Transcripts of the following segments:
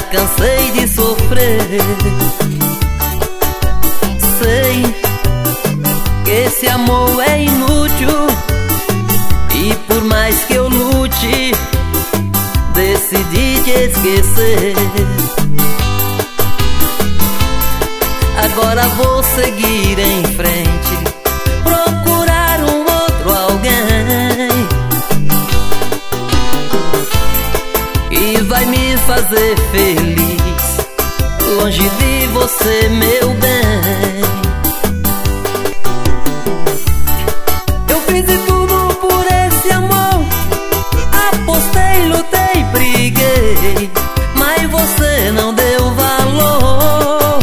cansei de sofrer. Sei que esse amor é inútil, e por mais que eu lute, decidi te esquecer. Agora vou seguir em frente, procurar um outro alguém, e vai me fazer feliz, longe de você, meu bem. Eu fiz de tudo por esse amor, apostei, lutei, briguei, mas você não deu valor.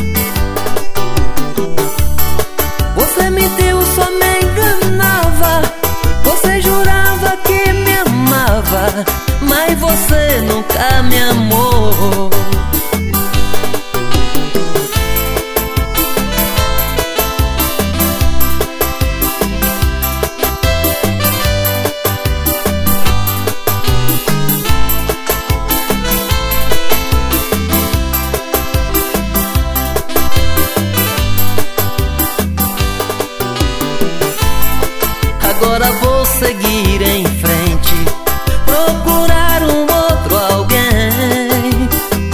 Você mentiu, só me enganava, você jurava que me amava, mas você nunca me amou. Agora vou seguir em frente, procurar um outro alguém,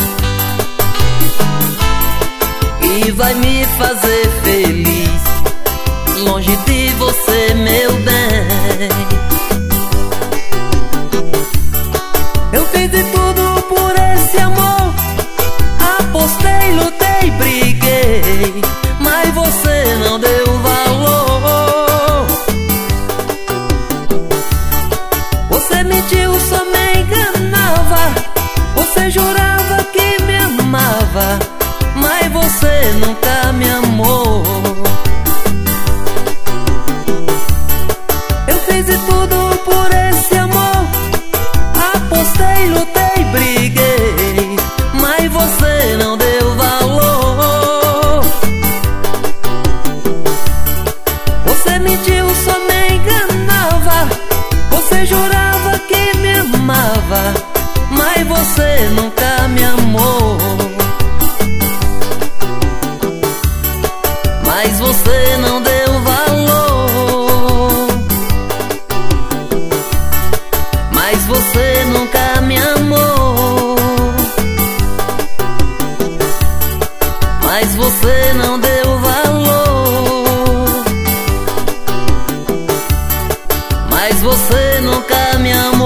e vai me fazer feliz, longe de você, meu bem. Eu fiz de tudo por esse amor, apostei, lutei, briguei, mas você não deu valor. Você mentiu, só me enganava, você jurava que me amava, mas você nunca me amou. Eu fiz de tudo por esse amor, apostei, lutei, briguei, mas você não deu valor. Você mentiu, só me enganava, você jurava que me amava, mas você nunca me amou. Mas você não deu valor, mas você nunca me amou. Mas você não deu valor, mas você nunca me amou.